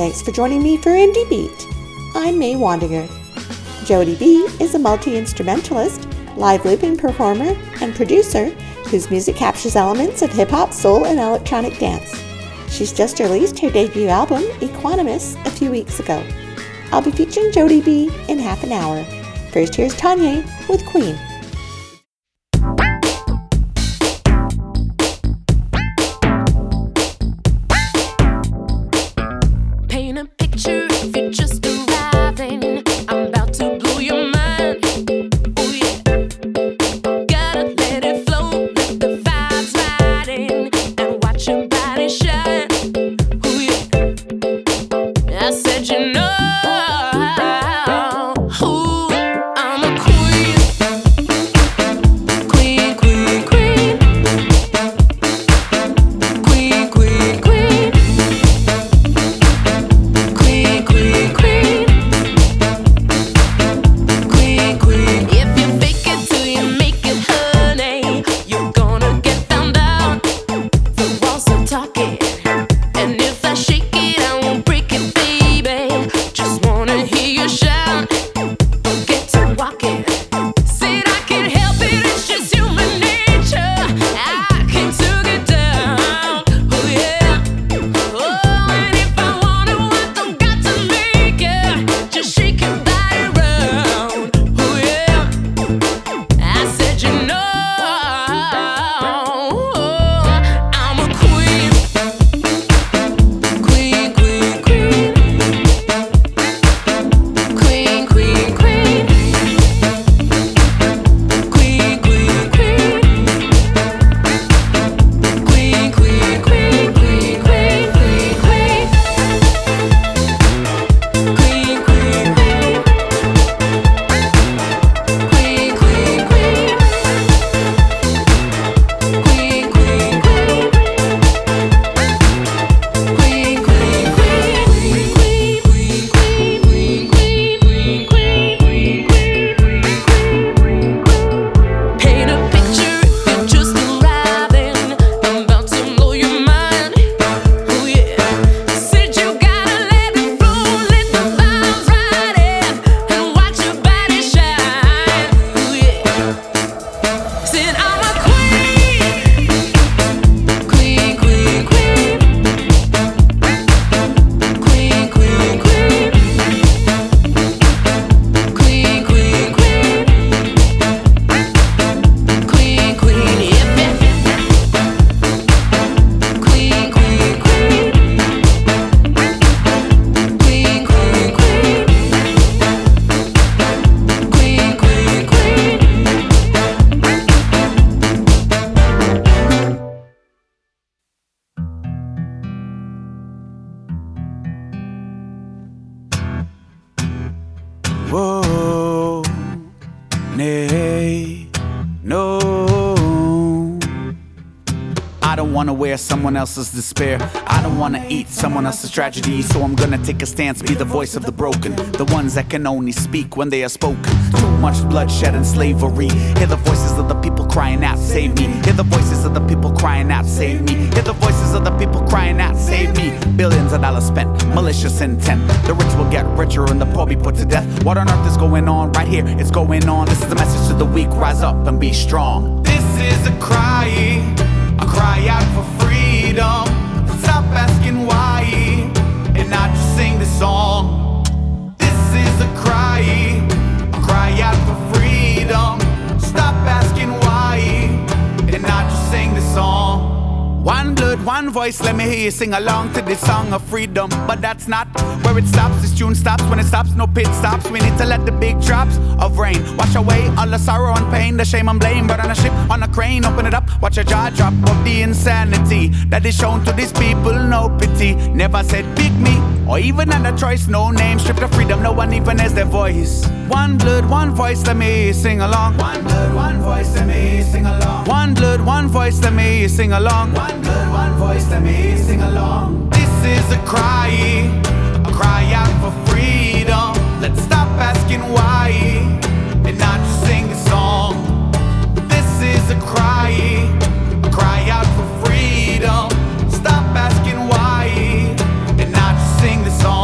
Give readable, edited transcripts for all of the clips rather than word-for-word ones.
Thanks for joining me for Indie Beat. I'm May Wandinger. Jody B is a multi-instrumentalist, live looping performer, and producer whose music captures elements of hip-hop, soul, and electronic dance. She's just released her debut album, Equanimous, a few weeks ago. I'll be featuring Jody B in half an hour. First, here's Tanya with Queen. Whoa, nay, no. I don't wanna wear someone else's despair. I don't wanna eat someone else's tragedy. So I'm gonna take a stance, be the voice of the broken, the ones that can only speak when they are spoken. Too much bloodshed and slavery. Hear the voices of the people crying out, save me. Hear the voices of the people crying out, save me. Hear the voices of the people crying out, save me. Billions of dollars spent, malicious intent. The rich will get richer and the poor be put to death. What on earth is going on? Right here, it's going on. This is the message to the weak, rise up and be strong. This is a cry out for freedom. Stop asking why, and not just sing the song. This is a cry out for freedom. Stop asking why, and not just sing the song. One blood, one voice, let me hear you sing along to this song of freedom. But that's not where it stops, this tune stops. When it stops, no pit stops. We need to let the big drops of rain wash away all the sorrow and pain, the shame and blame. But on a ship, on a crane, open it up, watch a jaw drop of the insanity that is shown to these people, no pity. Never said pick me, or even under choice, no name. Stripped of freedom, no one even has their voice. One blood, one voice, let me sing along. One blood, one voice, let me sing along. One blood, one voice, let me sing along. One blood, one voice, let me sing along. This is a cry out for freedom. Let's stop asking why, and not just sing a song. This is a cry out for freedom. Stop asking why, and not just sing the song.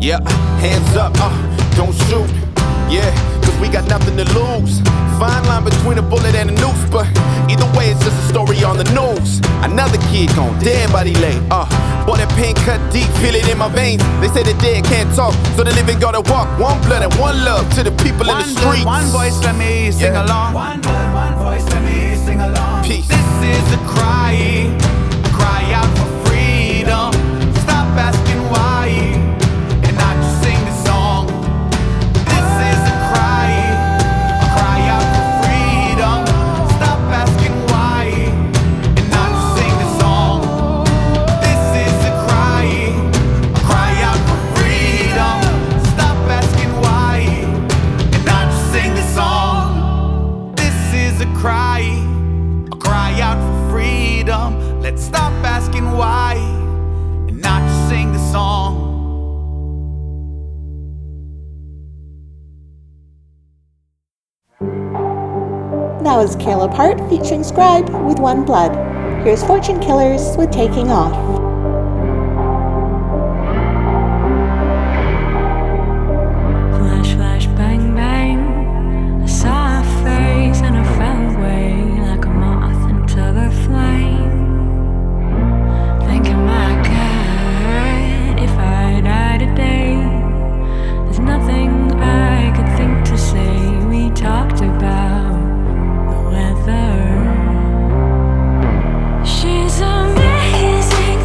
Yeah, hands up, don't shoot. Yeah, cause we got nothing to lose. Fine line between a bullet and a noose, but either way it's just a story on the news. Another kid gone, dead body lay. Boy, that pain cut deep, feel it in my veins. They say the dead can't talk, so the living gotta walk. One blood and one love to the people in the streets. One voice, let me sing along. One blood, one voice, let me sing along. Peace. This is a cry out for freedom. Stop asking why, and not just sing the song. This is a cry out for freedom. Stop asking why, and not just sing the song. This is a cry out for freedom. Stop asking why, and not just sing the song. This is a cry out for freedom. Let's stop asking why, and not just sing the song. That was Carol Apart featuring Scribe with One Blood. Here's Fortune Killers with Taking Off. Flash, flash, bang, bang. I saw a face and I fell away like a moth into the flame. Thinking, my God, if I die today, there's nothing I could think to say. We talked about the weather. She's amazing.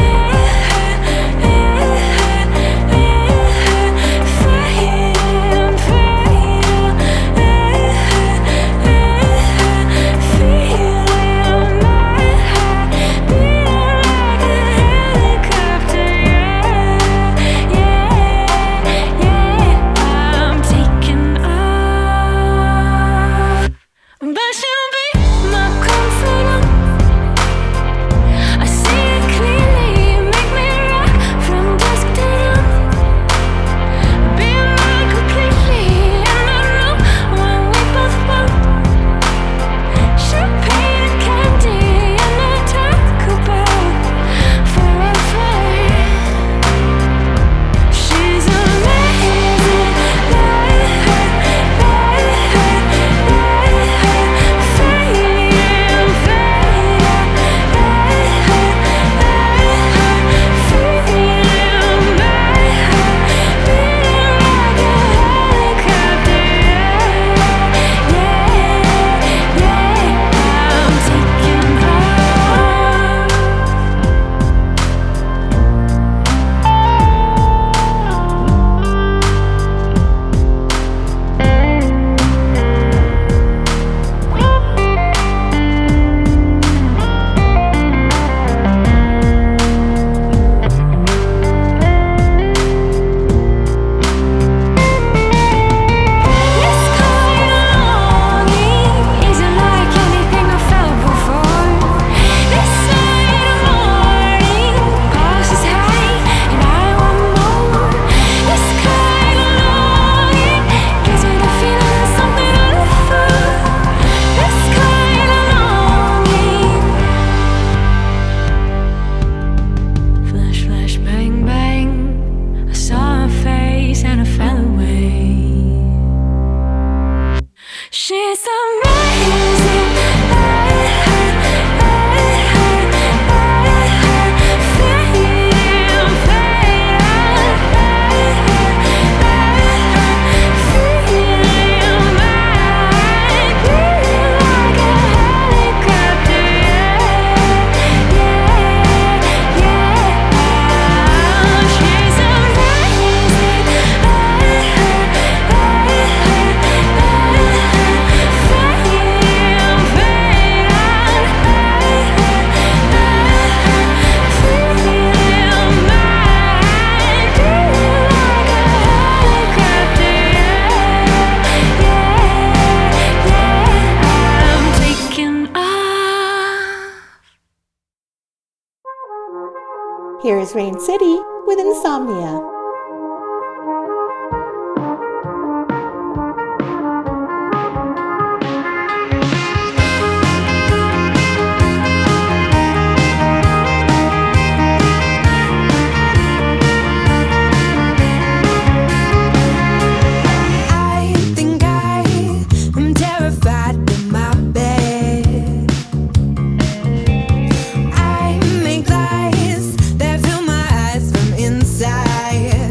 Here is Rain City with Insomnia. fire.